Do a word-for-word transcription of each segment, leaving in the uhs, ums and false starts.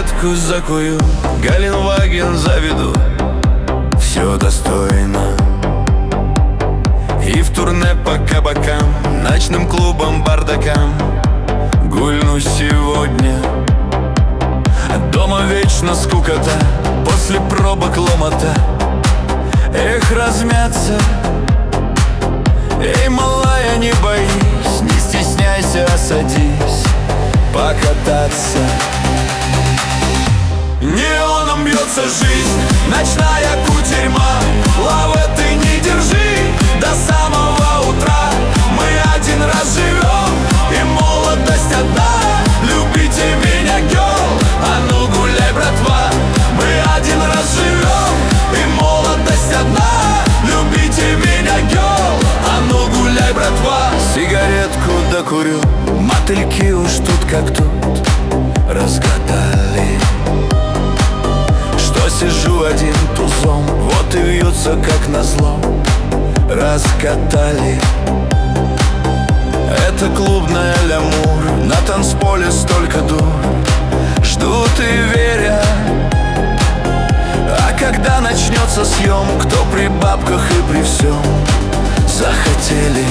Сигаретку закую, Галенваген заведу. Все достойно. И в турне по кабакам, ночным клубам, бардакам гульну сегодня. Дома вечно скукота, после пробок ломота. Эх, размяться. Эй, малая, не боись, не стесняйся, садись покататься. Неоном бьется жизнь, ночная кутерьма. Лавы ты не держи до самого утра. Мы один раз живем, и молодость одна. Любите меня, герл, а ну гуляй, братва. Мы один раз живем, и молодость одна. Любите меня, герл, а ну гуляй, братва. Сигаретку докурю, мотыльки уж тут как тут разгадали, что сижу один тузом, вот и вьются как назло. Раскатали. Это клубная лямур, на танцполе столько дур ждут и верят. А когда начнется съем, кто при бабках и при всем захотели.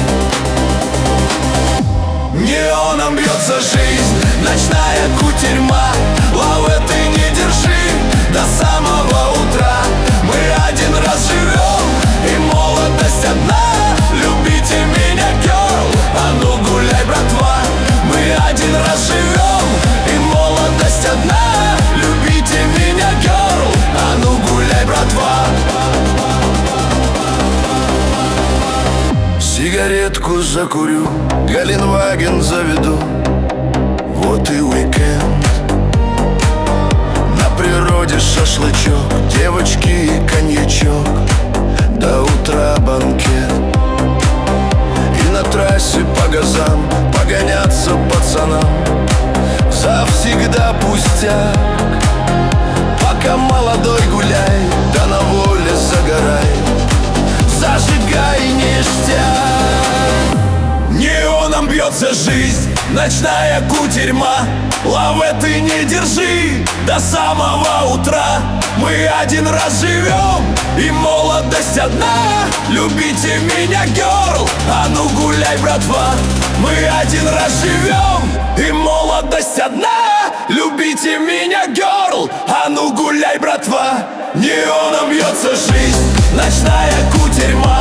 Неоном бьется жизнь, ночная кутерьма. Лавы ты не держи до самого утра. Мы один раз живем, и молодость одна. Любите меня, герл, а ну гуляй, братва. Мы один раз живем, и молодость одна. Любите меня, герл, а ну гуляй, братва. Сигаретку закурю, Галенваген заведу. Вот и уикенд. На природе шашлычок, девочки и коньячок. До утра банкет. И на трассе по газам погоняться пацанам. Завсегда пустяк. Пока молодой гуляй, да на воле загорай. Зажигай ништяк. Неоном бьется жизнь, ночная кутерьма. Лавы ты не держи до самого утра. Мы один раз живем, и молодость одна. Любите меня, герл, а ну гуляй, братва. Мы один раз живем, и молодость одна. Любите меня, герл, а ну гуляй, братва. Неоном бьется жизнь, ночная кутерьма.